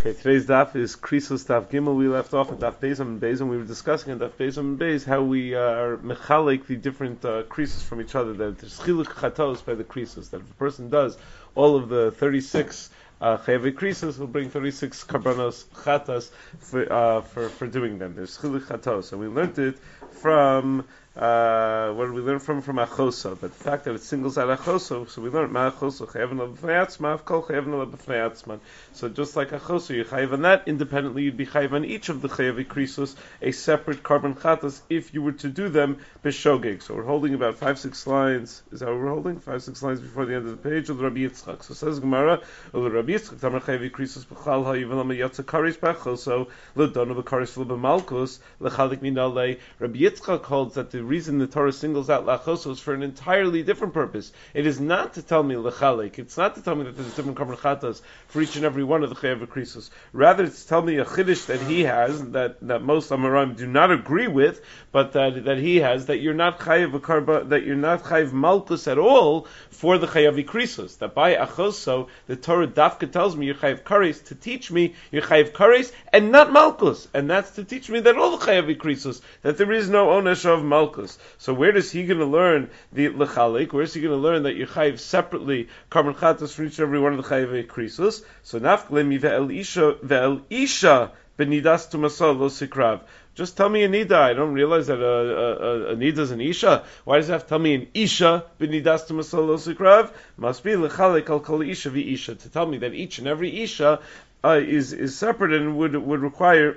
Okay, today's daf is Krisos Daf Gimel. We left off at Daf Beis and Beis, and we were discussing at Daf Beis and Beis how we are mechalik the different Krisos from each other. That there's chiluk chatos by the Krisos. That if a person does all of the 36 chayavei Krisos, he'll bring 36 karbanos chatas for doing them. There's chiluk chatos, and we learned it from. What did we learn from Achoso? But the fact that it singles out Achoso, so we learned Ma'achoso chayav la b'fnei atzma, Avkol chayav la b'fnei atzman. So just like Achoso, you chayav on that independently, you'd be chayav on each of the chayavei krisos a separate carbon chatas if you were to do them b'shogeg. So we're holding about 5-6 lines. Is that what we're holding? 5-6 lines before the end of the page. Of Rabbi Yitzchak. So says Gemara, Rabbi Yitzchak tamar chayavei krisos b'chal ha'ivalam yatsa karis b'achoso l'dono b'karis l'b'malkus l'chalik minalei. Rabbi Yitzchak holds that the reason the Torah singles out lachoso is for an entirely different purpose. It is not to tell me lechalik. It's not to tell me that there's different carbon chatas for each and every one of the chayav krisos. Rather, it's to tell me a chiddush that he has that most Amoraim do not agree with, but that he has that you're not chayav karba, that you're not chayav malkus at all for the chayav krisos. That by achoso the Torah dafka tells me you're chayav kares to teach me you're chayav kares and not malkus, and that's to teach me that all the chayav krisos that there is no onesh of malkus. So where is he going to learn the lechalik? Where is he going to learn that you chayiv separately carbon chatas for each and every one of the chayiv krisos? So nafklemi ve'el isha benidas tumasal lo sikrav. Just tell me a nida. I don't realize that a nida is an isha. Why does it have to tell me an isha benidas tumasal lo sikrav? Must be lechalik al kol isha vi isha, to tell me that each and every isha is separate and would require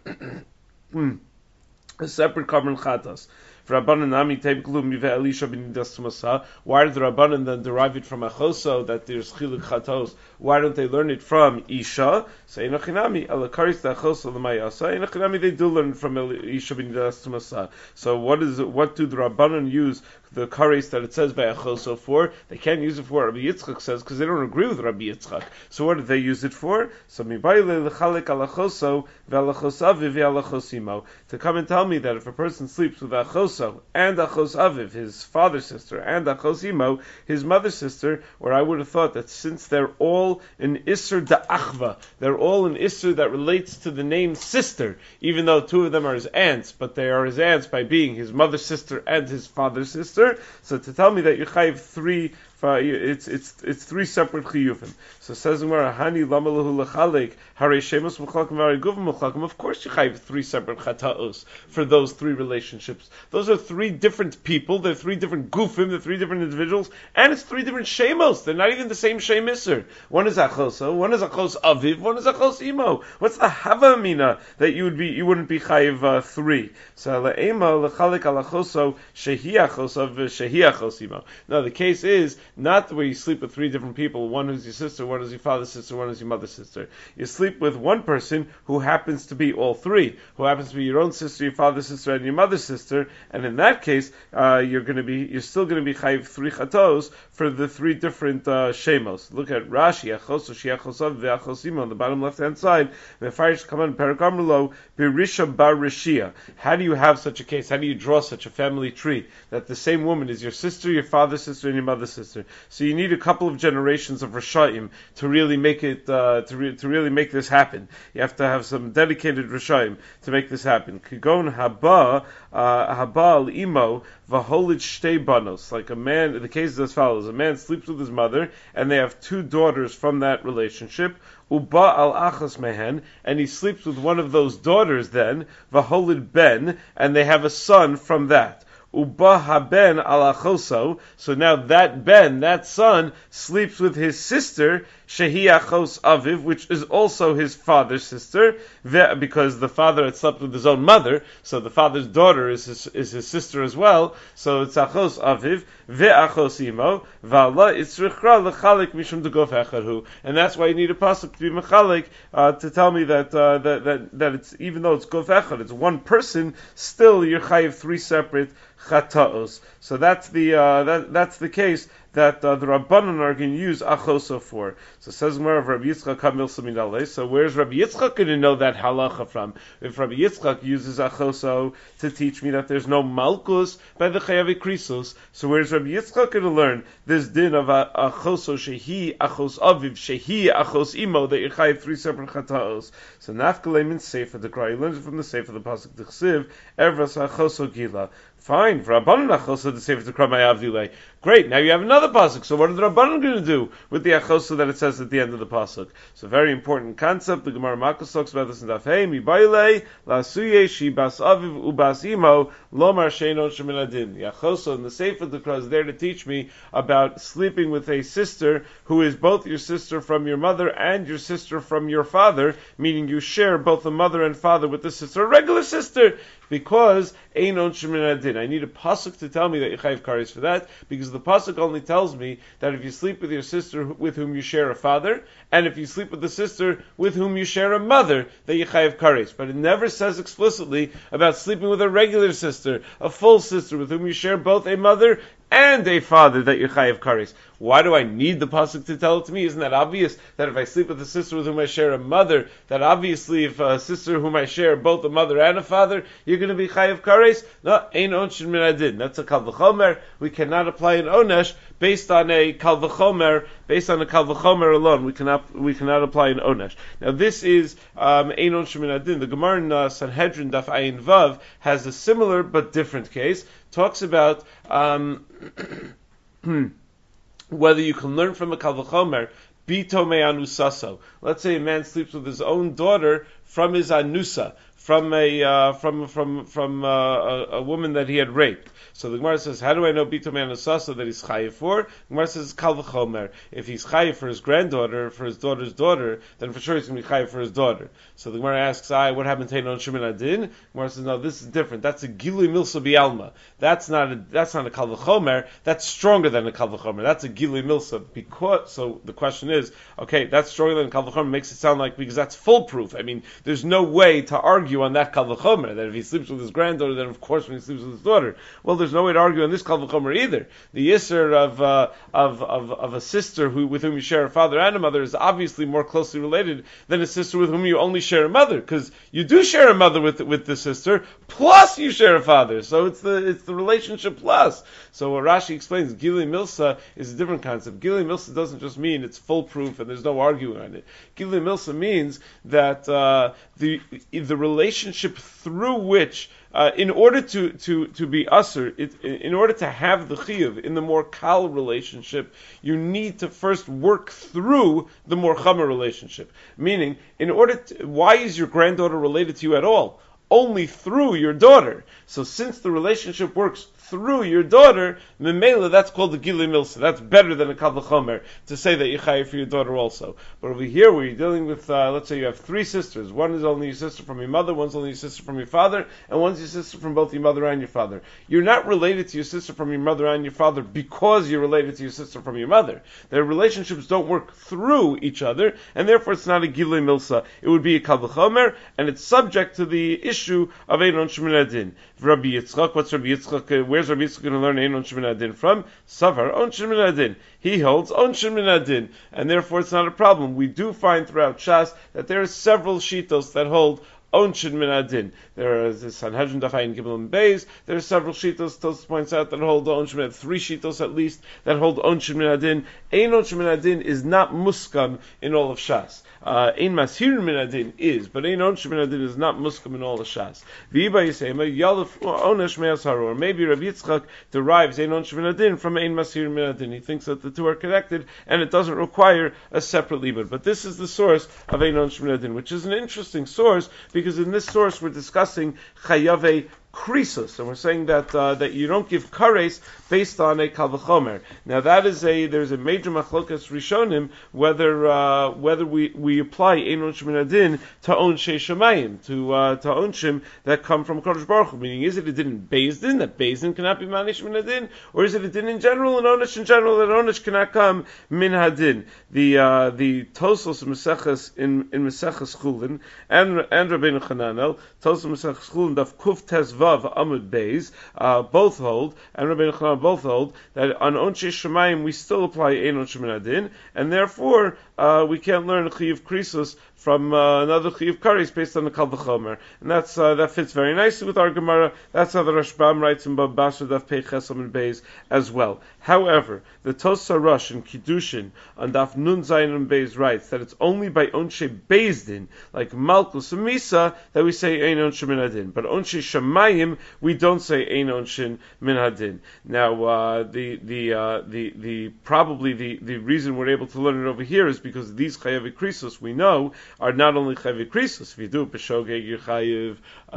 a separate carbon chatas. Why did the Rabbanan then derive it from Achoso, that there's chiluk chatos? Why don't they learn it from Isha? Say Enochinami, they do learn from Isha b'nidas tumasa. So what do the Rabbanan use the kares that it says by Achoso for? They can't use it for what Rabbi Yitzchak says because they don't agree with Rabbi Yitzchak. So what do they use it for? So mibayle lechalek al Achoso ve'alachos aviv ve'alachos imo, to come and tell me that if a person sleeps with Achoso and Achos Aviv, his father's sister, and Achos Imo, his mother's sister, where I would have thought that since they're all an Isser Da'achva, they're all an Isser that relates to the name sister, even though two of them are his aunts, but they are his aunts by being his mother's sister and his father's sister. So to tell me that you chayiv three, it's three separate chiyuvim. So says Gemara, Hani lama lahu lachalek harei shemos muchlakim v'harei guvim muchlakim. Of course you chayiv three separate chataos for those three relationships. Those are three different people. They're three different gufim. They're three different individuals, and it's three different shemos. They're not even the same shem iser. One is achoso, one is achos aviv, one is achos imo. What's the hava mina that you wouldn't be chayiv three? So le'ema lachalek al achoso shehi achos aviv shehi achos imo. Now the case is not where you sleep with three different people, one who's your sister, one is your father's sister, one is your mother's sister. You sleep with one person who happens to be all three, who happens to be your own sister, your father's sister, and your mother's sister, and in that case, you're still going to be chayiv three chatos for the three different shemos. Look at Rashi, Achos, Shiachosav, Ve'achosimo on the bottom left-hand side. Mefarish Kaman Parakamrlo, Birisha Bar Rishia. How do you have such a case? How do you draw such a family tree that the same woman is your sister, your father's sister, and your mother's sister? So you need a couple of generations of Rishayim to really make it to really make this happen. You have to have some dedicated Rishayim to make this happen. Kigon haba imo v'holid shtei banos. Like a man, the case is as follows: a man sleeps with his mother, and they have two daughters from that relationship. Uba al achas mehen, and he sleeps with one of those daughters. Then v'holid ben, and they have a son from that. Uba haben al achoso. So now that ben, that son, sleeps with his sister, shehi achos aviv, which is also his father's sister, because the father had slept with his own mother, so the father's daughter is his sister as well. So it's achos aviv ve'achos imo v'Allah itzrichra lechalik mishum degof echadhu, and that's why you need a pasuk to be mechalik to tell me that it's, even though it's gof echad, it's one person, still you're chayiv three separate chataos. So that's the case that the Rabbanan are going to use achoso for. So says Gemara of Rabbi Yitzchak Hamil Saminale. So where's Rabbi Yitzchak going to know that halacha from? If Rabbi Yitzchak uses achoso to teach me that there's no malchus by the chayav krisos, so where's Rabbi Yitzchak going to learn this din of achoso shehi achos aviv shehi achos imo that you chayav 3 separate chataos? So nafkalei min sefer the cry. He learns it from the sefer the pasuk d'chsiv evras achoso gila. Fine, for Rabbanan achoso the sefer to cry my avdilei. Great, now you have another pasuk. So what are the Rabbanan going to do with the achoso that it says at the end of the pasuk? So very important concept. The Gemara Makos talks about this in Daf Hey. Mibayle lasuye shi bas aviv ubas imo lomar sheino sheminadin. The achoso in the sefer the cry is there to teach me about sleeping with a sister who is both your sister from your mother and your sister from your father, meaning you share both the mother and father with the sister, a regular sister, because einon sheminadin. I need a pasuk to tell me that you chayiv kares for that, because the pasuk only tells me that if you sleep with your sister with whom you share a father, and if you sleep with the sister with whom you share a mother, that you chayiv kares. But it never says explicitly about sleeping with a regular sister, a full sister with whom you share both a mother and a father, that you chayiv kares. Why do I need the pasuk to tell it to me? Isn't that obvious that if I sleep with a sister with whom I share a mother, that obviously if a sister whom I share both a mother and a father, you're going to be chayiv kares? No, ein onshin min adin. That's a kal v'chomer. We cannot apply an onesh based on a kal v'chomer. Based on a kal v'chomer alone, we cannot apply an onesh. Now this is ein onshin min adin. The Gemara in Sanhedrin Daf Ayin Vav has a similar but different case. Talks about whether you can learn from a kal v'chomer bito me anusaso. Let's say a man sleeps with his own daughter from his anusa, from a woman that he had raped. So the Gemara says, how do I know bito me anusaso that he's chayiv for? The Gemara says kal v'chomer. If he's chayiv for his granddaughter, for his daughter's daughter, then for sure he's going to be chayiv for his daughter. So the Gemara asks, what happened to Einon Shemin Adin? The Gemara says, no, this is different. That's a Gilui Milsa Bialma. That's not a Kal V'chomer. That's stronger than a Kal V'chomer. That's a Gilui Milsa. So the question is, okay, that's stronger than a Kal V'chomer makes it sound like, because that's foolproof. I mean, there's no way to argue on that Kal V'chomer, that if he sleeps with his granddaughter, then of course when he sleeps with his daughter. Well, there's no way to argue on this Kal V'chomer either. The Yisr of a sister with whom you share a father and a mother is obviously more closely related than a sister with whom you only share a mother, because you do share a mother with the sister, plus you share a father. So it's the relationship plus. So what Rashi explains, Gilui Milsa is a different concept. Gilui Milsa doesn't just mean it's foolproof and there's no arguing on it. Gilui Milsa means that the relationship through which in order to be usher, in order to have the chiyuv in the more kal relationship, you need to first work through the more chamer relationship. Meaning, why is your granddaughter related to you at all? Only through your daughter. So since the relationship works through your daughter, Memela, that's called the Gilui Milsa. That's better than a Kal V'chomer to say that you chayiv for your daughter also. But over here, where you're dealing with, let's say you have 3 sisters. One is only your sister from your mother, one's only your sister from your father, and one's your sister from both your mother and your father. You're not related to your sister from your mother and your father because you're related to your sister from your mother. Their relationships don't work through each other, and therefore it's not a Gilui Milsa. It would be a Kal V'chomer, and it's subject to the issue of Einon Shemin Adin. Rabbi Yitzchak, what's Rabbi Yitzchak? Where's Rabbi Yitzchak going to learn Einon Shemin Adin from? Savar On Shemin Adin. He holds On Shemin Adin, and therefore it's not a problem. We do find throughout Shas that there are several shitos that hold Onshin min adin. There is the Sanhedrin Daf Ayin Gimel and Beis. There are several shitos. Tosfos points out that hold Onshin min adin. 3 shitos at least that hold Onshin min adin. Ein Onshin min adin is not muskam in all of Shas. Ein Masir min adin is, but Ein Onshin min adin is not muskam in all of Shas. V'iba Yisema Yalef Onesh Me'asharu. Or maybe Rabbi Yitzchak derives Ein Onshin min adin from Ein Masir min adin. He thinks that the two are connected and it doesn't require a separate libud. But this is the source of Ein Onshin min adin, which is an interesting source, because in this source we're discussing chayave krisos, and we're saying that you don't give kares based on a kal v'chomer. Now there's a major machlokas rishonim whether we apply Einon Shemin Adin to onshei shamayim, to onshim that come from Kodesh Baruch Hu. Meaning, is it a din in Beis Din that Beis Din cannot be manish min hadin, or is it a din in general, an onesh in general that onesh cannot come min hadin? The Tosos in Meseches Chulin and Rabbeinu Chananel, Tosos Meseches Chulin daf Kuf Tes Vav Amud Beis both hold, and Rabbi Yochanan both hold, that on Onshe Shemayim we still apply Ein Onshe Min Hadin, and therefore we can't learn a Chiyuv Krisus from another Chiyuv Kares based on the Kal V'chomer. And that fits very nicely with our Gemara. That's how the Rashbam writes in Bab Basra Daf Pei Ches Amud Beis as well. However, the Tosa Rosh in Kiddushin on Daf Nun Zayin and Beis writes that it's only by Onshe Bezdin, like Malkus and Misa, that we say Ein Onshe Min Hadin. But Onshe Shemayim, we don't say Ein Onshe Min Hadin. Now, probably the reason we're able to learn it over here is because these Chayav Krisos we know are not only Chayav Krisos. If you do Peshogeg, you're Chayav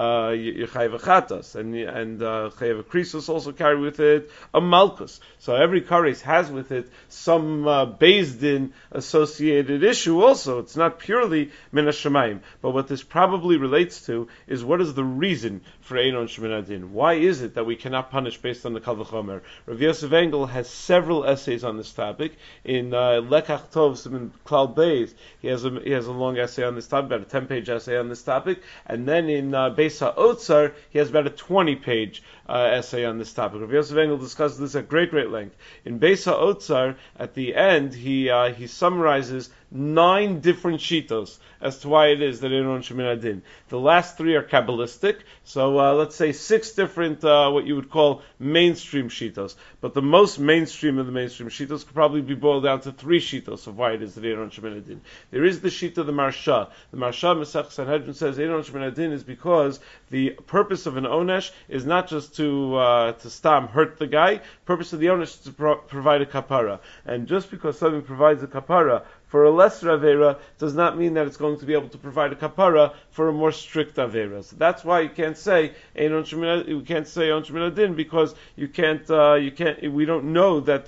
Achatas, and Chayav Krisos also carry with it a Malkus. So every Kares has with it some Bezdin associated issue also. It's not purely Min HaShemayim. But what this probably relates to is what is the reason for Ein Onshe Min Hadin? Why is it that we cannot punish based on the Kal V'chomer? Rav Yosef Engel has several essays on this topic. In Lekach Tov Siman Klal Beis, he has a long essay on this topic, about a 10-page essay on this topic, and then in Beis HaOtzar, he has about a 20-page essay on this topic. Rav Yosef Engel discusses this at great length. In Beis HaOtzar, at the end, he summarizes 9 different shitos as to why it is that Ein Onshe Min Hadin. The last 3 are Kabbalistic, so let's say 6 different, what you would call mainstream shitos. But the most mainstream of the mainstream shitos could probably be boiled down to 3 shitos of why it is that Ein Onshe Min Hadin. There is the shita of the Marsha. The Marsha Masech Sanhedrin says Ein Onshe Min Hadin is because the purpose of an onesh is not just to stam hurt the guy. The purpose of the onesh is to provide a kapara. And just because something provides a kapara for a lesser Avera does not mean that it's going to be able to provide a kapara for a more strict Avera. So that's why you can't say Ein Onshe Min Hadin, because you can't, we don't know that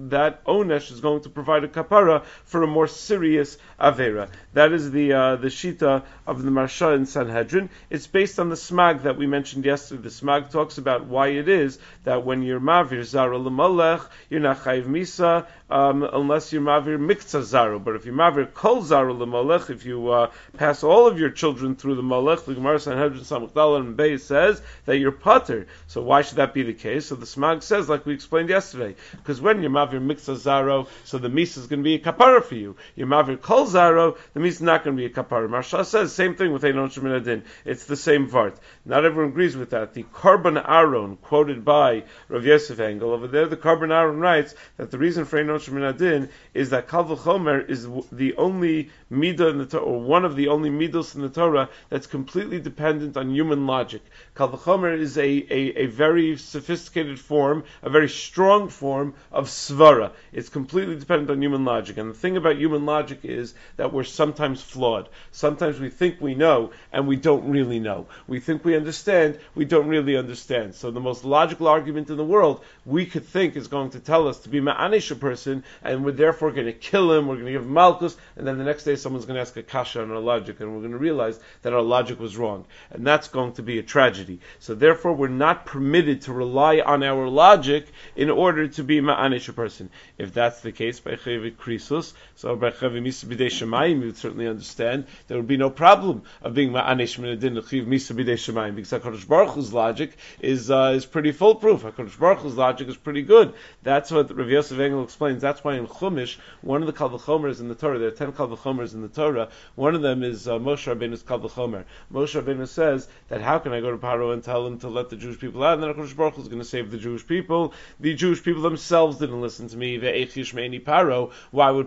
onesh is going to provide a kapara for a more serious Avera. That is the shita of the Marsha in Sanhedrin. It's based on the smag that we mentioned yesterday. The smag talks about why it is that when you're mavir zara l'malech, you're not chayiv misa, unless you're mavir mikza zara. But if you mavir kol zara l'malech, if you pass all of your children through the malech, the Gemara Sanhedrin Samukdala and Beis says that you're pater. So why should that be the case? So the smag says, like we explained yesterday, because when you're mavir mikza zara, so the misa is going to be a kapara for you. You're mavir kol zara, the misa is not going to be a kapara. Marsha says same thing with Ein Onshe Min Hadin. It's the same vart. Not everyone agrees with that. The Karban Aaron, quoted by Rav Yosef Engel, over there the Karban Aaron writes that the reason for Ein Onshe Min Hadin is that Kal V'chomer is the only midah in the Torah, or one of the only midos in the Torah that's completely dependent on human logic. Kal V'chomer is a very sophisticated form, a very strong form of svara. It's completely dependent on human logic. And the thing about human logic is that we're sometimes flawed. Sometimes we think we know, and we don't really know. We think we understand, we don't really understand. So the most logical argument in the world, we could think is going to tell us to be ma'anish a person, and we're therefore going to kill him, we're going to give him malchus, and then the next day someone's going to ask a kasha on our logic, and we're going to realize that our logic was wrong. And that's going to be a tragedy. So therefore we're not permitted to rely on our logic in order to be ma'anish a person. If that's the case, by Chevit Krisus, so by Chevit Misa B'dei Shemayim, you would certainly understand there would be no problem of being ma'anish min hadin l'chiv Misa B'dei Shemayim, because HaKadosh Baruch Hu's logic is pretty foolproof. HaKadosh Baruch Hu's logic is pretty good. That's what Rav Yosef Engel explains. That's why in Chumash, one of the Kal V'chomers in the Torah, there are 10 Kal V'chomers in the Torah, one of them is Moshe Rabbeinu's Kal V'chomer. Moshe Rabbeinu says that how can I go to Paro and tell him to let the Jewish people out, and then HaKadosh Baruch Hu is going to save the Jewish people. The Jewish people themselves didn't listen to me. Ve'ech yishmeini Paro. Why would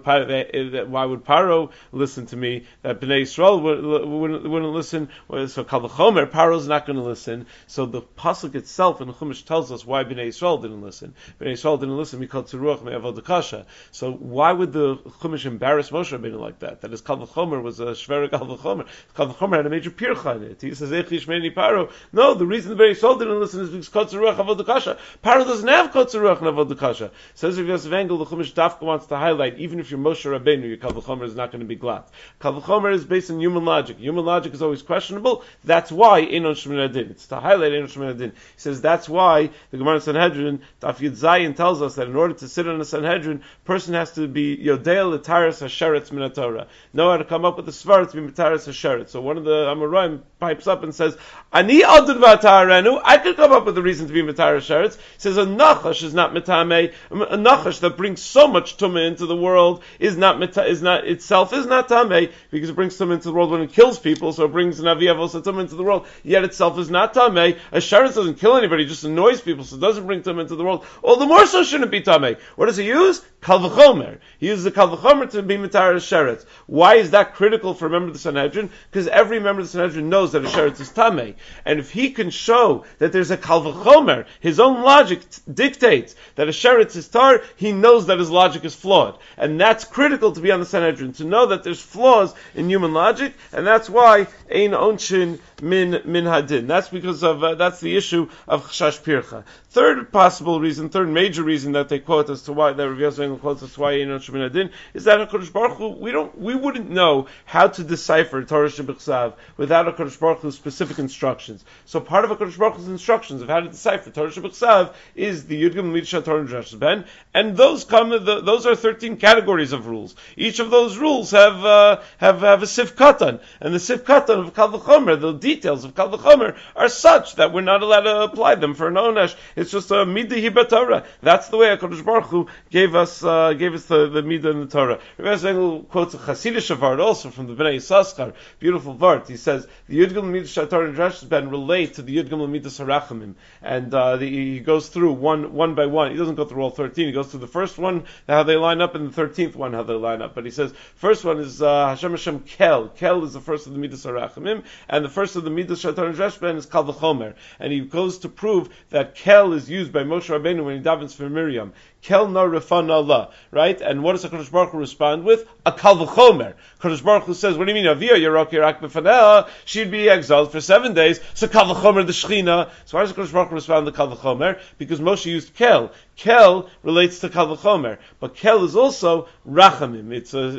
Paro listen to me? That Bnei Yisrael wouldn't listen. So Kal V'chomer, Paro's not going to listen. So the pasuk itself in the Chumash tells us why Bnei Yisrael didn't listen. Bnei Yisrael didn't listen because Tzuruach me'avod kasha. So why would the Chumash embarrass Moshe Rabbeinu like that? That his Kal V'chomer was a shver Kal V'chomer. Kal V'chomer had a major pircha in it. He says Ech yishmeini Paro. No, the reason the Bnei Yisrael didn't listen is because Tzuruach avod kasha. Paro doesn't have Tzuruach avod kasha. Says Rav Yosef Engel, the Chumash Dafka wants to highlight, even if you're Moshe Rabbeinu, your Kal V'chomer is not going to be glad. Kal V'chomer is based on human logic. Human logic is always questionable. That's why Ein Onshe Min Hadin. It's to highlight Ein Onshe Min Hadin. He says that's why the Gemara Sanhedrin, Daf Yud Zayin, tells us that in order to sit on a Sanhedrin, person has to be Yodei L'Taras HaSheretz Min HaTorah. Know how to come up with a Svar to be Mitaras HaSheretz. So one of the Amoraim pipes up and says, Ani adud v'atarenu, I could come up with a reason to be Matar Sheretz. He says, a Nachash is not Metame, a Nachash that brings so much Tumah into the world is not Tameh, because it brings Tumah into the world when it kills people, so it brings an Avi Avos Tumah into the world, yet itself is not Tameh. A Sheretz doesn't kill anybody, it just annoys people, so it doesn't bring Tumah into the world. All the more so shouldn't be Tameh. What does he use? Kal v'chomer. He uses the Kal v'chomer to be Matar Sheretz. Why is that critical for a member of the Sanhedrin? Because every member of the Sanhedrin knows that a Sheretz is Tameh. And if he can show that there's a Kal v'chomer, his own logic dictates that a Sheretz is tar, he knows that his logic is flawed. And that's critical to be on the Sanhedrin, to know that there's flaws in human logic, and that's why Ein Onshin min hadin. That's because of, that's the issue of Chashash Pircha. Third possible reason, third major reason that they quote as to why, that Rav Yosef quotes as to why Ein Onshin min hadin, is that HaKadosh Baruch Hu, we wouldn't know how to decipher Torah Shebechsav without HaKadosh Baruch Hu's specific instructions. So part of HaKadosh Baruch Hu's instructions of how to decipher Torah Shebechsav is the Yud Gimel Midah Torah and Drash Ben, and those are 13 categories of rules. Each of those rules have a sif katan, and the sif katan of Kal v'chomer, the details of Kal v'chomer, are such that we're not allowed to apply them for an onesh. It's just a midah hiba Torah. That's the way HaKadosh Baruch Hu gave us the midah in the Torah. Rabbi Engel quotes a Hasidic vart also from the Bnei Yissaschar, beautiful vart. He says the Yud Gimel Midah Torah and Drash Ben relate to the Yud Gimel Midah Harachamim, and he goes through one by one. He doesn't go through all 13. He goes through the first one, how they line up, and the 13th one, how they line up. But he says, first one is Hashem Kel. Kel is the first of the Midas Harachamim, and the first of the Midas Shatar and Drash Ben is Kal v'chomer. And he goes to prove that Kel is used by Moshe Rabbeinu when he davens for Miriam. Kel no refan Allah, right? And what does HaKadosh Baruch Hu respond with? A Kal v'chomer. HaKadosh Baruch Hu says, what do you mean, Aviyah Yerok Yerak B'faneh? She'd be exiled for 7 days, so Kal v'chomer the Shechina. So why does HaKadosh Baruch Hu respond to Kal v'chomer? Because Moshe used Kel. Kel relates to Kal v'chomer, but Kel is also Rachamim.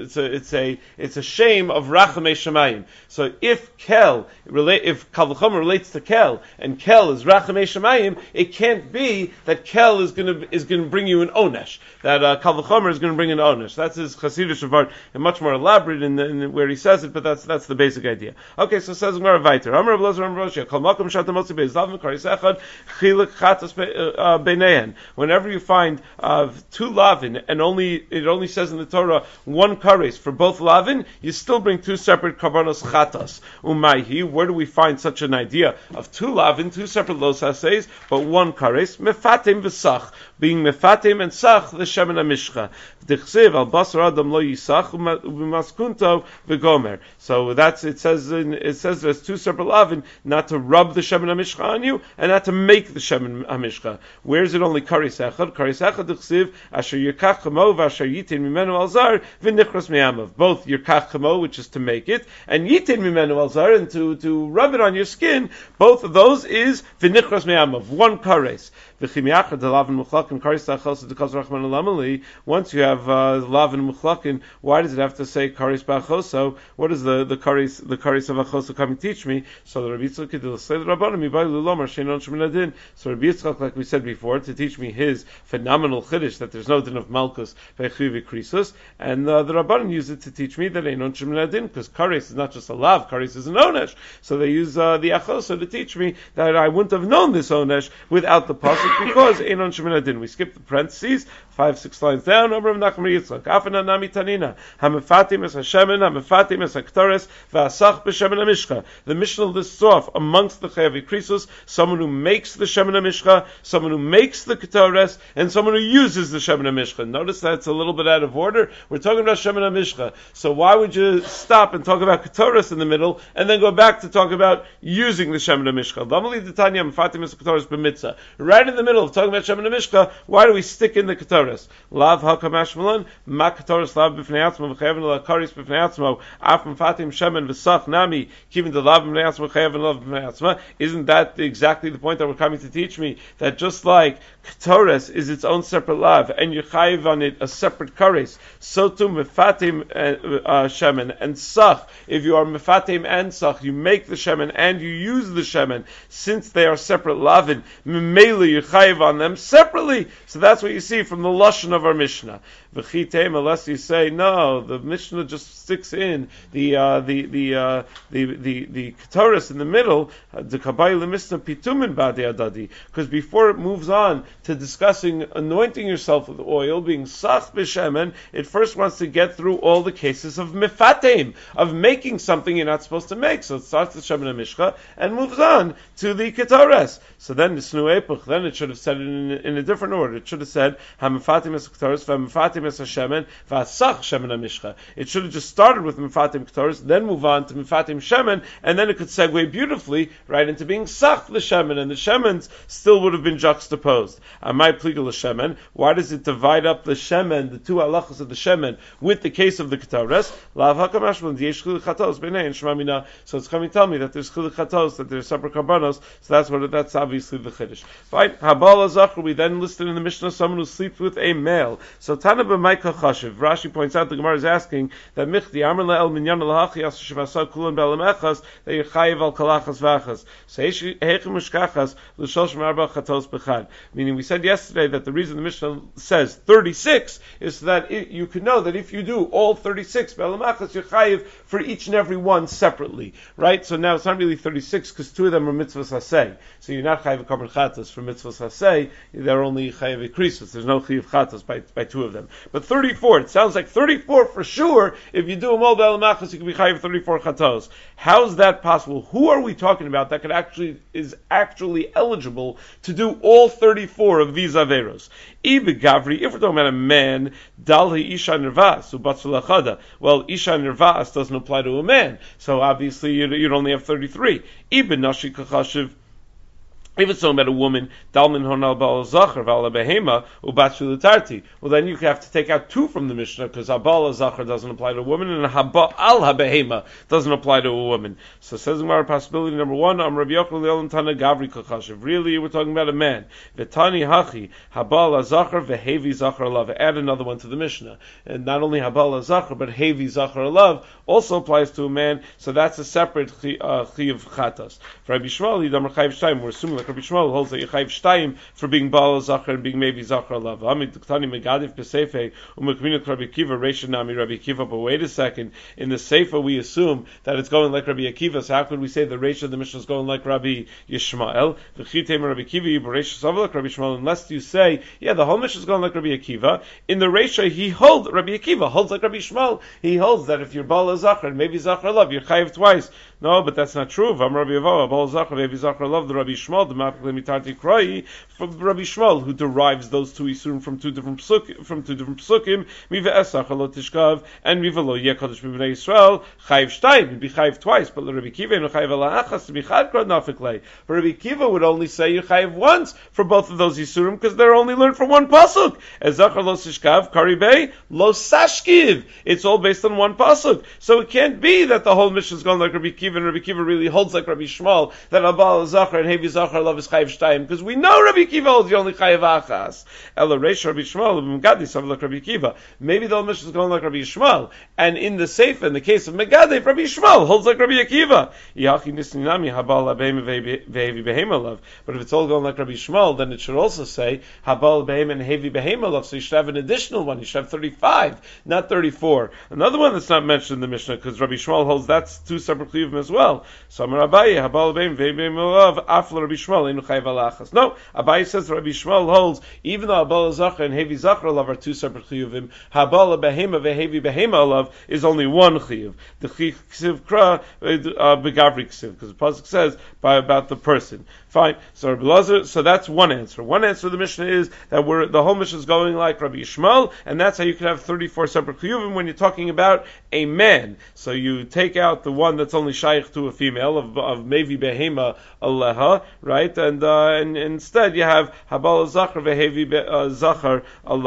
It's a shame of Rachamei Shemayim. So if Kal v'chomer relates to Kel, and Kel is Rachamei Shemayim, it can't be that Kel is going to bring you an onesh. That Kal v'chomer is going to bring an onesh. That's his Hasidic Shavart, and much more elaborate in where he says it, but that's the basic idea. Okay, so it says Gemara Vayter. Amar Rabbi Elazar Amar Roshia, Kol makom shatamotzi beizlavim karis echad chilik chatas beinehen. Whenever you find two lavin, and it only says in the Torah one kares for both lavin, you still bring two separate karbanos chatas. Umaihi, where do we find such an idea of two lavin, two separate los haseis, but one kares? Mefatim v'sach, being mefatim and sach the shemen hamishcha. Dichsiv al basar adam lo yisach u'b'maskunto v'gomer. So it says there's two separate lavin, not to rub the shemen hamishcha on you, and not to make the shemen hamishcha. Where is it only kares echad? Kares echad dichsiv asher yirkach chamo v'asher yitin mimenu al zar v'nichras me'amav. Both yirkach chamo, which is to make it, and yitin mimenu al zar, and to rub it on your skin. Both of those is v'nichras me'amav. One kares. Once you have lavin muchlakin, why does it have to say karis ba'achoso? What is the karis of achoso coming teach me? So the Rabbi Yitzchak did say the Rabbanim mibai lulomar shein onshin min hadin. So Rabbi Yitzchak, like we said before, to teach me his phenomenal chiddush that there's no din of malchus ve'chuv v'krisus, and the Rabbanim use it to teach me that ein onshin min hadin, because karis is not just a lav, karis is an onesh. So they use the achoso to teach me that I wouldn't have known this onesh without the pasuk, because ein onshin min hadin. We skip the parentheses, 5-6 lines down. Over of Nachman Yitzchak. Afana nami tanina. Hamefatim es hashemen, hamefatim es haktores, v'asach b'shemen hamishcha. The Mishnah lists off amongst the chayav krisus someone who makes the shemen hamishcha, someone who makes the ketores, and someone who uses the shemen hamishcha. Notice that it's a little bit out of order. We're talking about shemen hamishcha. So why would you stop and talk about ketores in the middle, and then go back to talk about using the shemen hamishcha? Damali d'tanya hamefatim es haktores b'mitzah. Right in the middle of talking about shemen hamishcha, why do we stick in the ketores? Lav hakamash malan ma ketores lav b'fnei atzmo v'chayav la karis b'fnei atzmo af mefatim shemen v'sach nami kivin the lav b'fnei atzmo v'chayav lav b'fnei atzmo. Isn't that exactly the point that we're coming to teach me? That just like ketores Ketoris is its own separate lav, and you chayiv on it a separate kares. So too mefatim shemen and sach. If you are mefatim and sach, you make the shemen and you use the shemen, since they are separate lavin. Memela you chayiv on them separately. So that's what you see from the lashon of our Mishnah. V'chitem, unless you say no, the Mishnah just sticks in the Ketoris in the middle, the Kabai Lemisna Pitumin Badi Adadi, because before it moves on to discussing anointing yourself with oil, being Sach B'Shemen, it first wants to get through all the cases of Mefatem, of making something you're not supposed to make. So it starts with Shemen HaMishcha and moves on to the Ketoris. So then the Snu Epuch, then it should have said it in a different order. It should have said HaMefatim Es Ketoris, VaMefatim Es HaShemen, VaSach Shemen HaMishcha. It should have just started with Mefatim Ketoris, then move on to Mefatim Shemen, and then it could segue beautifully right into being Sach the Shemen, and the Shemens still would have been juxtaposed. Amai Pligal Shemen, why does it divide up the Shemen, the two halachas of the Shemen, with the case of the Ketoris? Lav HaKamashman, Yesh Chiluk Chatos, B'nei and Shemamina. So it's coming to tell me that there's Chiluk Chatos, that there's separate Karbanos, so that's obviously the Chiddush. Fine. Habal HaZachar, we then listed in the Mishnah someone who sleeps with a male. So Tana B'Maika Chashiv, Rashi points out, the Gemara is asking, that Michti Amr Le'el Minyan L'Hachi Yas Shivasa Kulan B'Elam Echas, that you're Chayiv Al Kalachas V'Achas. So Heichim Mishkachas L'Shosh M'Arba Chatos B'Chad. Meaning we said yesterday that the reason the Mishnah says 36 is so that you could know that if you do all 36 B'Elam Echas, you're Chayiv for each and every one separately. Right? So now it's not really 36 because two of them are Mitzvahs Hasei. So you're not Chayiv Karban Chatos for Mitzvahs Hasei, they're only Chayiv Krisus. There's no Chayiv Chatos by two of them. But 34, it sounds like 34 for sure. If you do them all B'Elam Echas, you can be Chayiv 34 Chatos. How's that possible? Who are we talking about that is actually eligible to do all 34 of these Averos? If we're talking about a man, Dalhi Isha Nirvas, Ubatsulachada. Well, Isha Nirvas doesn't apply to a man, so obviously you'd only have 33. Ibn Nashi Kachashiv. If it's talking about a woman, Dalmin Honal Baal Zachar, Vala Behema, Ubatshu Tarti, well then you have to take out two from the Mishnah, because Habal Zachar doesn't apply to a woman, and Habal HaBehema doesn't apply to a woman. So says Gemara, possibility number one, Rabbi Yochanan Le'elam Tana Gavri Kachashiv. Really, we're talking about a man. V'tani Hachi, Habal Zachar, Vehevi Zachar Alav. Add another one to the Mishnah. And not only Habal Zachar, but Hevi Zachar Alav also applies to a man, so that's a separate Chiyav Chatas. For Rabbi Shmuel, Yidam Chayiv Shtayim, we're assuming like Rabbi Shmuel holds that you chayiv shtayim for being Baal Zachar and being maybe Zachar Alav. Amid Tuktani Megadif Peseife Umekminuk Rabbi Akiva Reisha Nami Rabbi Akiva. But wait a second, in the Seifa we assume that it's going like Rabbi Akiva. So how could we say the Reisha of the Mishnah is going like Rabbi Yishmael? V'chitem Rabbi Akiva Reisha Savalak Rabbi Yishmael. Unless you say, yeah, the whole Mishnah is going like Rabbi Akiva. In the Reisha he holds Rabbi Akiva holds like Rabbi Yishmael. He holds that if you're Baal Zachar and maybe Zachar Alav, you're chayiv twice. No, but that's not true. Vam Rabbi Yavo Baal Zachar maybe Zachar Alav the Rabbi Yishmael the Mitarti Kroi from Rabbi Shmuel, who derives those two isurim from two different psukim. Miva esach lo tishkav and miva lo yekadosh b'bnei Yisrael chayiv shtayim. You'd be chayiv twice, but Rabbi Kiva no chayiv ala achas to be chad krod nafiklei. But Rabbi Kiva would only say you chayiv once for both of those isurim because they're only learned from one pasuk. As zachar lo tishkav karibei lo sashkiv. It's all based on one pasuk, so it can't be that the whole mission is going like Rabbi Kiva, and Rabbi Kiva really holds like Rabbi Shmuel that Abal Zachar and Hevi Zachar love is chayiv shtayim, because we know Rabbi Kiva holds you only chayiv achas. Ela reish Rabbi Shmuel Megadi sav like Rabbi Kiva. Maybe the whole mission is going like Rabbi Shmuel, and in the Seifa, in the case of Megadi, Rabbi Shmuel holds like Rabbi Akiva. Yachi nisninami habal behem vehevi behema love. But if it's all going like Rabbi Shmuel, then it should also say habal behem and hevi behema love. So you should have an additional one. You should have 35, not 34. Another one that's not mentioned in the Mishnah, because Rabbi Shmuel holds that's two separate chiyuvim as well. So Amar Abaye habal behem vehevi behema love afla Rabbi Shmuel inu chayiv alachas. No, Abaye says Rabbi Shmuel holds even though habal zachar and hevi zachar love are two separate chiyuvim, habal behema vehevi behema love is only one chiyuv. The chiyuv kra begavri chiyuv, because the pasuk says about the person. Fine. So Rabbi Lazar, so that's one answer. One answer to the Mishnah is that the whole Mishnah is going like Rabbi Yishmael, and that's how you can have 34 separate chiyuvim when you're talking about a man. So you take out the one that's only shaykh to a female of mevi behema aleha, right? And instead you have habal zachar vehevi zachar alav.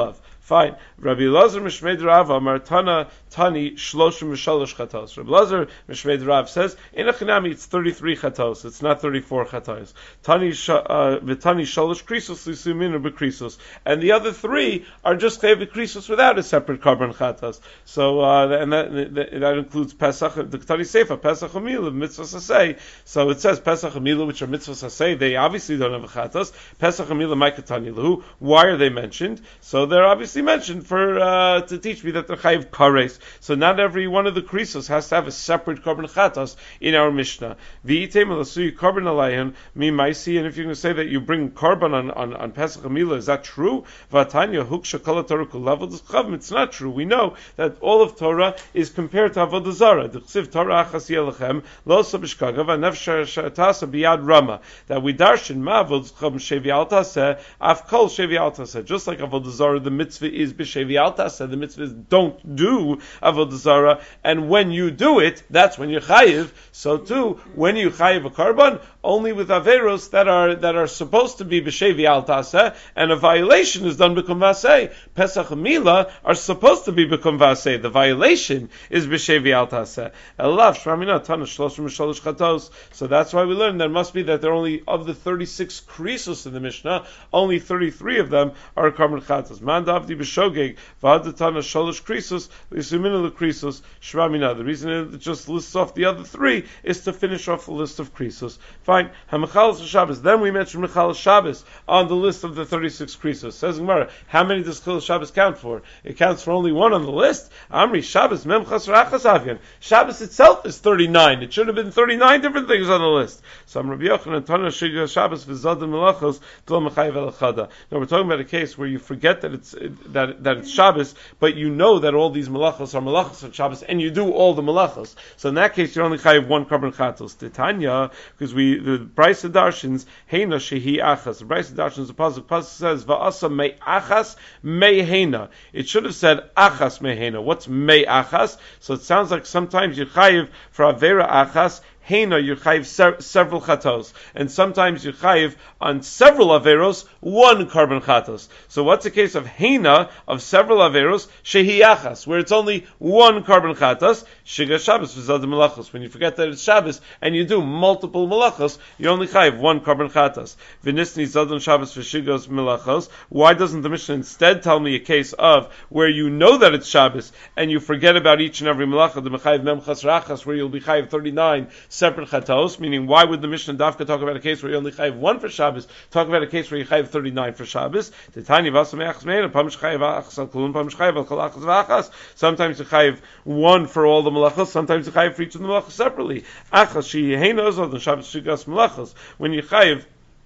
Fine. Rabbi Elazar Mishmeid Rav Amar Tani Shloshim V'Shalosh Chatos. Rabbi Elazar Mishmeid Rav says in a chinami it's 33 chatos. It's not 34 chatos. Tani V'Tani Shalosh Krisos L'Sumin B'Krisos, and the other three are just favorite krisos without a separate carbon chatos. So and that includes Pesach, the Ketani Seifa, Pesach Hamila, Mitzvah Sasei. So it says Pesach Hamila, which are Mitzvah Sasei. They obviously don't have a chatos. Pesach Hamila, Maikatani Lahu. Why are they mentioned? So they're obviously mentioned for to teach me that they're chayiv kares. So not every one of the krisos has to have a separate carbon chatos in our Mishnah. V'item l'suyi carbon alayim mi maisi. And if you're going to say that you bring carbon on Pesach Hamila, is that true? V'atanya huksha kol Torah kulav d'chav. It's not true. We know that all of Torah is compared to avodah zarah. D'chsiv Torah achas yelachem lo sabishkagav anefshar shatasa biyad rama. That we darshan ma avodah chav shevi al taseh af kol shevi al taseh. Just like avodah zarah, the mitzvah is b'shevi al taseh. The mitzvah is don't do avodah zarah, and when you do it, that's when you're chayiv. So too, when you chayiv a carbon, only with averos that are supposed to be b'shevi al taseh, and a violation is done b'kum vaseh. Pesach and Mila are supposed to be b'kum vaseh. The violation is b'shevi al taseh. Elav shramina tana shloshim shalosh chatos. So that's why we learn there must be that there are only of the 36 krisos in the Mishnah, only 33 of them are carbon chatos. Man davdi b'shogeg v'adatana shalosh krisos l'sumina l'krisos shramina. The reason it just lists off the other three is to finish off the list of krisos. Fine. Hamachalas Shabbos. Then we mentioned Mechalas Shabbos on the list of the 36 krisos. Says Gemara, how many does Chil Shabbos count for? It counts for only one on the list. Amri Shabbos Memchas Rachas Avyan. Shabbos itself is 39. It should have been 39 different things on the list. So Rabbi Yochanan Tana Shiga Shabbos v'Zadim Melachos Tlo Mechayev Elachada. Now we're talking about a case where you forget that it's Shabbos, but you know that all these malachos are malachos on Shabbos, and you do all the malachos. So in that case, you only chayiv one carbon chatos. Titania, because the Brisa Darshins Heina Shehi Achas. The Brisa Darshins the pasuk says Va'asa Me Achas Me Heina. It should have said Achas Me Heina. What's Me Achas? So it sounds like sometimes you chayiv for Avera Achas. Heina, you chayiv several chatos, and sometimes you chayiv on several averos one carbon chatos. So what's the case of Heina of several averos shehiyachas, where it's only one carbon chatos? Shiga Shabbos v'zadim melachos. When you forget that it's Shabbos and you do multiple melachos, you only chayiv one carbon chatos. V'nisni zadim Shabbos v'shigos melachos. Why doesn't the Mishnah instead tell me a case of where you know that it's Shabbos and you forget about each and every melacha, the mechayiv memchas rachas, where you'll be chayiv 39 separate chatos, meaning why would the Mishnah Dafka talk about a case where you only chayiv one for Shabbos, talk about a case where you chayiv 39 for Shabbos? Sometimes you chayiv one for all the malachos, sometimes you chayiv for each of the malachos separately. When you chayiv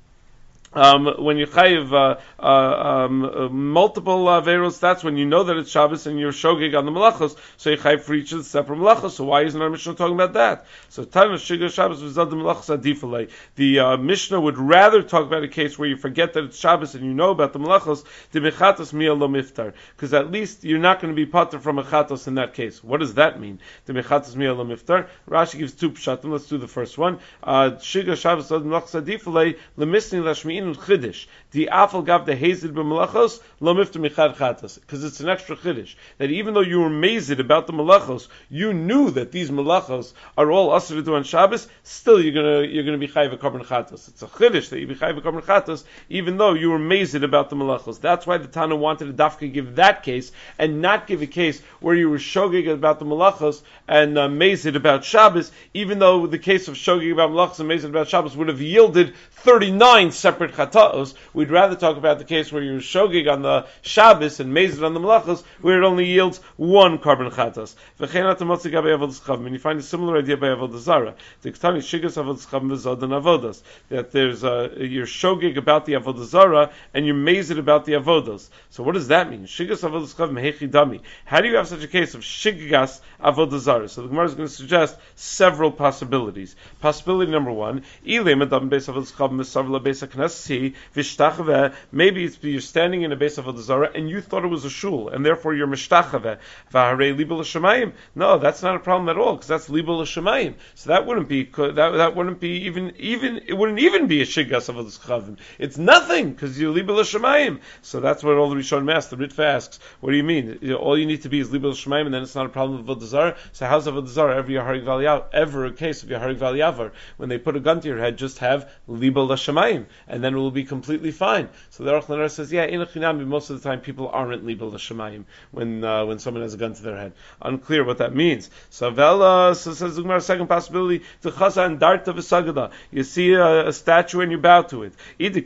multiple averos, that's when you know that it's Shabbos and you're shogeg on the malachos, so you chayiv for each of the separate malachos. So why isn't our Mishnah talking about that? So Tana Shiga Shabbos v'zad the malachos adifalei. The Mishnah would rather talk about a case where you forget that it's Shabbos and you know about the malachos, the mechatos miyal lo miftar, because at least you're not going to be pater from a chatos in that case. What does that mean? The mechatos miyal lo miftar. Rashi gives two pshatim. Let's do the first one. Shiga Shabbos v'zad the malachos adifalei lemisni lashmi'in chiddush. The afal gav the hazid b'malachos lo miftar michad chatos, because it's an extra chiddush that even though you were mazed about the malachos, you knew that these malachos are all asur to do on Shabbos. Still, you're gonna be chayiv a carbon chatos. It's a chiddush that you be chayiv a carbon chatos, even though you were mazed about the malachos. That's why the Tana wanted to dafka give that case and not give a case where you were shogeg about the malachos and mazed about Shabbos, even though the case of shogeg about malachos and mazed about Shabbos would have yielded 39 separate chatos. We'd rather talk about the case where you're shogeg on the Shabbos and mazed on the malachos, where it only yields one carbon chatos. And you find a similar idea by avodah zarah. That there's you're shogeg about the avodah zarah and you're mazed about the avodos. So what does that mean? Shigas avodas chav mehechi dami. How do you have such a case of shigas avodah zarah? So the Gemara is going to suggest several possibilities. Possibility number one: see, vishtachave, maybe you're standing in a base of Avodah Zarah and you thought it was a shul, and therefore you're mishtachave. V'harei libel l'shamayim. No, that's not a problem at all, because that's libel l'shamayim. So that wouldn't be that wouldn't be even it wouldn't even be a shigas of Avodah Chavim. It's nothing, because you're libel l'shamayim. So that's what all the Rishonim ask. The Ritva asks, what do you mean? All you need to be is libel l'shamayim, and then it's not a problem with Avodah Zarah. So how's Avodah Zarah ever a case of Yaharig Val Yavar? When they put a gun to your head, just have libel l'shamayim, and then it will be completely fine. So the Aruch LaNer says, yeah, in Chinami, most of the time people aren't libel l'shamayim when someone has a gun to their head. Unclear what that means. So Vela says the second possibility, the Chazan Darta v'Sagada. You see a statue and you bow to it.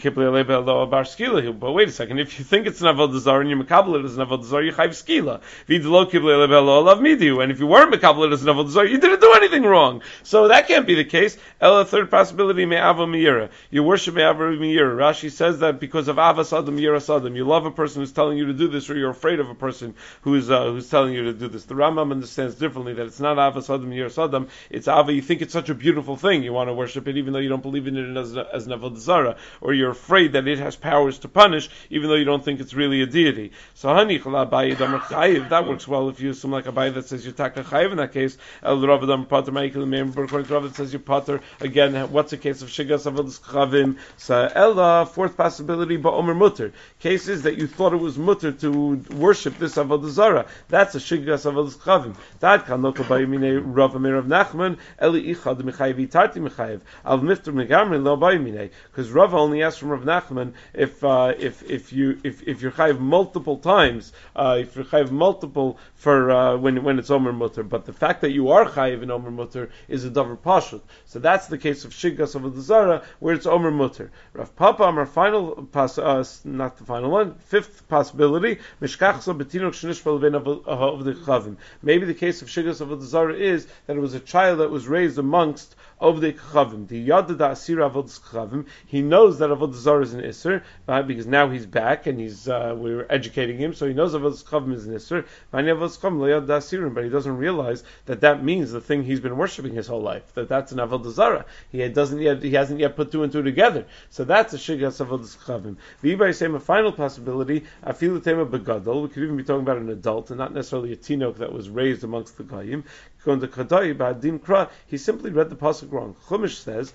But wait a second, if you think it's an Avodah Zarah and you makabel it as an Avodah Zarah, you chayv skila. And if you weren't makabel it as an Avodah Zarah, you didn't do anything wrong. So that can't be the case. Ella, third possibility, me'ava miyira. You worship me'ava miyira. Rashi says that because of avas adam yiras adam. You love a person who's telling you to do this, or you're afraid of a person who's telling you to do this. The Rambam understands differently that it's not avas adam yiras adam. It's ava. You think it's such a beautiful thing, you want to worship it, even though you don't believe in it as an Avodah Zarah, or you're afraid that it has powers to punish, even though you don't think it's really a deity. So hani that works well if you assume like a Abai that says you're taka chayiv in that case. El Rav Adam Pater Michael Member according to Rav it says you're Pater. Again, what's a case of shigas avodas chavim? So Ella, fourth possibility, ba'omer mutter. Cases that you thought it was mutter to worship this Avodah Zarah. That's a shigas avodas chavim. That can look by Yemine Rav Amir of Nachman Eli Ichad Mechayiv Tarti Mechayiv Al Mifter Megamrin Lo By Yemine, because Rav only asked from Rav Nachman if you're chayiv multiple times, if you're chayiv multiple for when it's Omer Mutter, but the fact that you are chayiv in Omer Mutter is a davar pashut. So that's the case of shigas of Avodah Zarah where it's Omer Mutter. Rav Papa, our final not the final one, fifth possibility, mishkachso betinok shnishpal ben Avodah Chavim. Maybe the case of shigas of Avodah Zarah is that it was a child that was raised amongst Ovdei Chavim. The Yad da Asira Avodah Chavim. He knows that Avodah Zarah is an Isser, because now he's back and we're educating him, so he knows Avodah Chavim is an Isser. But he doesn't realize that means the thing he's been worshiping his whole life. That's an Avodah Zarah. He hasn't yet put two and two together. So that's a Shigas Avodah Chavim. The Ibai say a final possibility. Afilu tema begadol. We could even be talking about an adult and not necessarily a tinok that was raised amongst the Goyim. He simply read the pasuk wrong. Chumash says,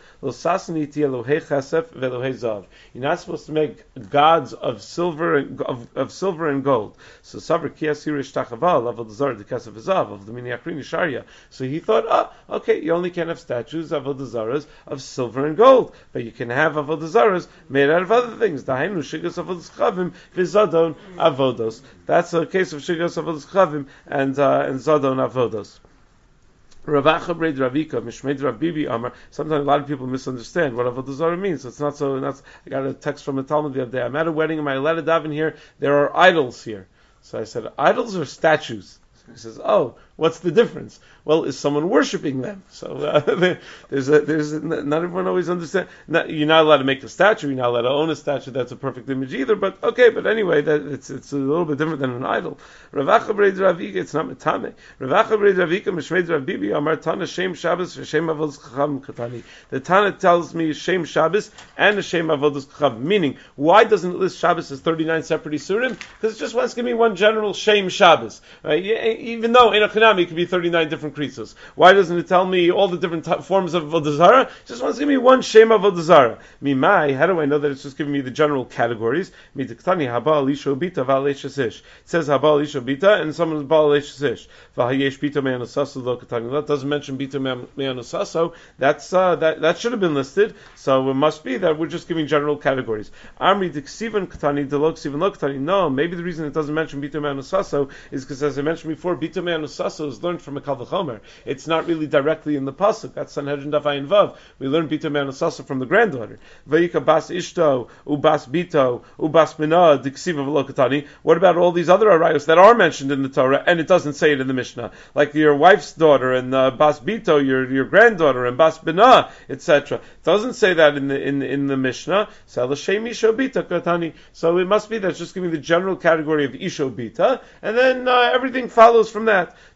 you're not supposed to make gods of silver and gold. So so he thought, okay, you only can have statues of Avodah Zarahs of silver and gold, but you can have Avodah Zarahs made out of other things. That's a case of shigas avodas chavim and zadon avodos. Ravacha Breid Ravika, Mishmeid Rabbibi Amar. Sometimes a lot of people misunderstand what Avodah Zarah means. It's not so. I got a text from a Talmud the other day. I'm at a wedding, am I allowed to daven here? There are idols here. So I said, idols or statues? So he says, oh, what's the difference? Well, is someone worshiping them? So there's not everyone always understands. You're not allowed to make a statue. You're not allowed to own a statue. That's a perfect image either. But okay. But anyway, it's a little bit different than an idol. Ravacha Breid Ravika. It's not metame. Ravacha Breid Ravika. Mishmeid Rabbibi Amar Tana Shem Shabbos Shem Avodas Chacham Katani. The Tana tells me Shem Shabbos and Shem Avodas Chacham. Meaning, why doesn't it list Shabbos as 39 separate isurim? Because it just wants to give me one general Shem Shabbos. Right? Even though in a Chanami it could be 39 different krisos. Why doesn't it tell me all the different forms of Avodah Zarah? Just wants to give me one Shem Avodah Zarah. Mimai, how do I know that it's just giving me the general categories? Mitaktani haba alisho bita v'aleishasish. It says haba alisho bita and someone's ba aleishasish. V'hayesh bita me'anosaso lo katani. That doesn't mention bita me'anosaso. That should have been listed. So it must be that we're just giving general categories. Amri diksivan katani delok sivan lo katani. No, maybe the reason it doesn't mention bita me'anosaso is because, as I mentioned before, bita me'anosaso is learned from a Kal V'chomer. It's not really directly in the pasuk. That's Sanhedrin Daf Ayin Vav. We learn bita me'anosaso from the granddaughter. Vayika bas ishto ubas bito ubas mina diksiva v'lo katani. What about all these other arayos that are mentioned in the Torah and it doesn't say it in the Mishnah, like your wife's daughter and bas bito, your granddaughter, and bas bina, etc. It doesn't say that in the Mishnah. So it must be that's just giving the general category of isho bita, and then everything follows from that. So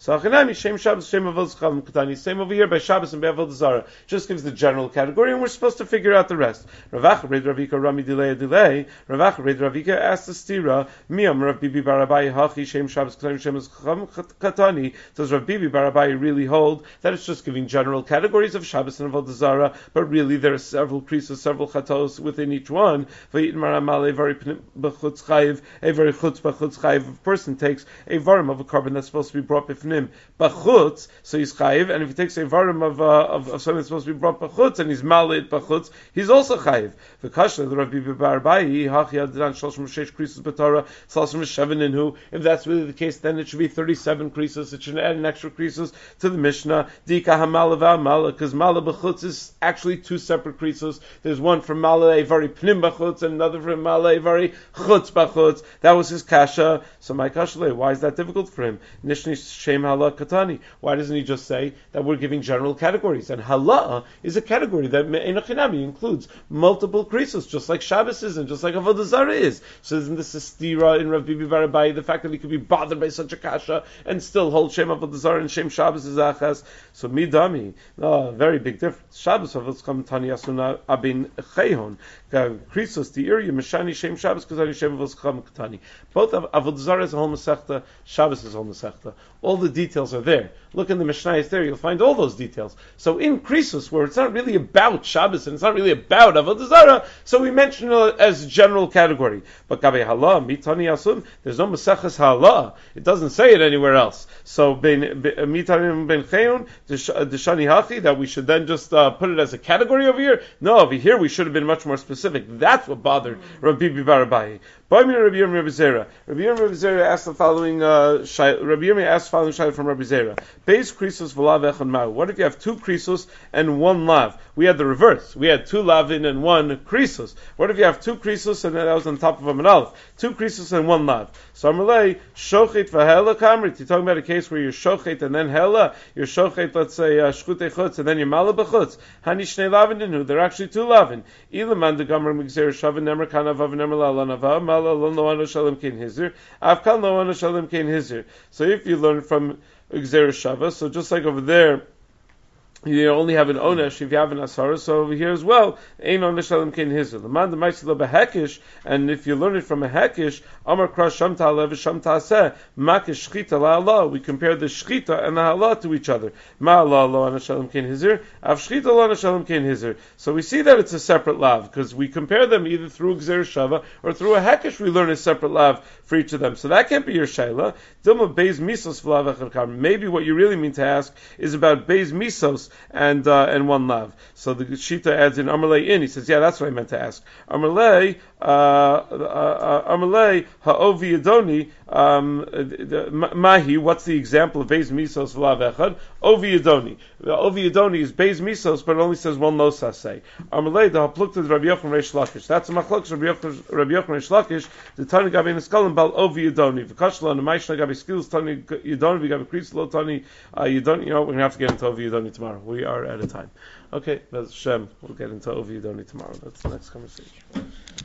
So Achanami, Shem Shabbos, Shem Avodas Chalim Katani. Same over here by Shabbos and by Avodah Zarah. Just gives the general category, and we're supposed to figure out the rest. Ravach Red Ravika Rami Delay. Ravach Red Ravika asked the stira, Miyam Rav Bibi Barabai Hachi Shem Shabbos Katani Shem Katani. Does Rav Bibi Barabai really hold that it's just giving general categories of Shabbos and Avodah Zarah, but really there are several krisos, several chatos within each one? V'yitin Maramal a very b'chutz chayiv, a very chutz b'chutz chayiv. If a person takes a varim of a carbon that's supposed to be brought b'fnim b'chutz, so he's chayiv, and if he takes a varim of something that's supposed to be brought b'chutz and he's malit b'chutz, he's also chayiv. V'kashla the Rav Bibi Barabai hachi adan shloshim shesh krisos b'Torah shloshim sheven inhu. If that's really the case, then it should be 37 krisos. It should add an extra krisos to the Mishnah. Dika hamala v'amala, because mala b'chutz is actually two separate krisos. There's one for mala a very pnim b'chutz and another for mala a very chutz b'chutz. That was his kasha. So my kasha, why is that difficult for him? Nishni shem hala katani. Why doesn't he just say that we're giving general categories? And hala is a category that Einochinami includes multiple krisos, just like Shabbos is and just like Avodah Zarah is. So isn't this a stira in Rav Bibi Barabai, the fact that he could be bothered by such a kasha and still hold Shem Avodah Zarah and Shem Shabbos is achas? So midami, no, very big difference. Shabbos Avodah Cham Tani Asuna Abin Chayhon krisos the area Meshani Shem Shabbos Katani Shem Avodah Cham Katani. Both Avodah Zarah is a whole Masechta, Shabbos is a whole Masechta. All the details are there. Look in the Mishnah there, you'll find all those details. So in krisos, where it's not really about Shabbos and it's not really about Avodah Zarah, so we mention it as a general category. But Gabe Hala, Mitani Asun, there's no Maseches Hala. It doesn't say it anywhere else. So Mitani Ben Chayun, Deshani Hachi, that we should then just put it as a category over here? No, over here we should have been much more specific. That's what bothered Rabbi Bibi Barabai. Rabbi Yirmiyah asked the following shayla from Rabbi Zera. Beis krisos v'lav echad ma'u. What if you have two krisos and one lav? We had the reverse. We had two lavin and one krisos. What if you have two krisos and that was on top of a manalef? Two krisos and one lav. So Amalei shochet v'hela kamrit. You're talking about a case where you're shochet and then hela. You're shochet, let's say shchutei chutz, and then you're mala b'chutz. Hani shnei lavin dinu. They're actually two lavin. Ilaman degamar migzer shavin nemer kanavav nemer lalanavav. So if you learn from Gzeir Shava, so just like over there, you only have an onesh if you have an asara. So over here as well, ein onesh alim kein hizur. The man the ma'aseh behekish, and if you learn it from a hekish, amar kras shamta alev shamta aseh makish shchita la'Allah. We compare the shchita and the halah to each other. Ma'Allah lo onesh alim kein hizur, av shchita lo onesh alim kein hizur. So we see that it's a separate lav because we compare them either through Gzeir Shava or through a hekish. We learn a separate lav for each of them. So that can't be your shayla. Dilma beis misos v'lav echad kam. Maybe what you really mean to ask is about beis misos and one lav. So the Shita adds in Amalei in. He says, yeah, that's what I meant to ask. Amalei ha'ovi yadoni mahi. What's the example of beis misos v'lav echad? Ovi yadoni. Ovi yadoni is beis misos, but it only says one losas say. Amalei the haplukta Rabbi Yochanan Reish Lakish. That's a machlokes Rabbi Yochanan Reish Lakish. The Tani gabi neskalim bal ovi yadoni. V'kashla and the Maishna gabi skills Tani yadoni v'gabi kris lo Tani yadoni. You know, we're gonna have to get into ovi yadoni tomorrow. We are out of time. Okay, that's Shem. We'll get into ovi yadoni tomorrow. That's the next conversation.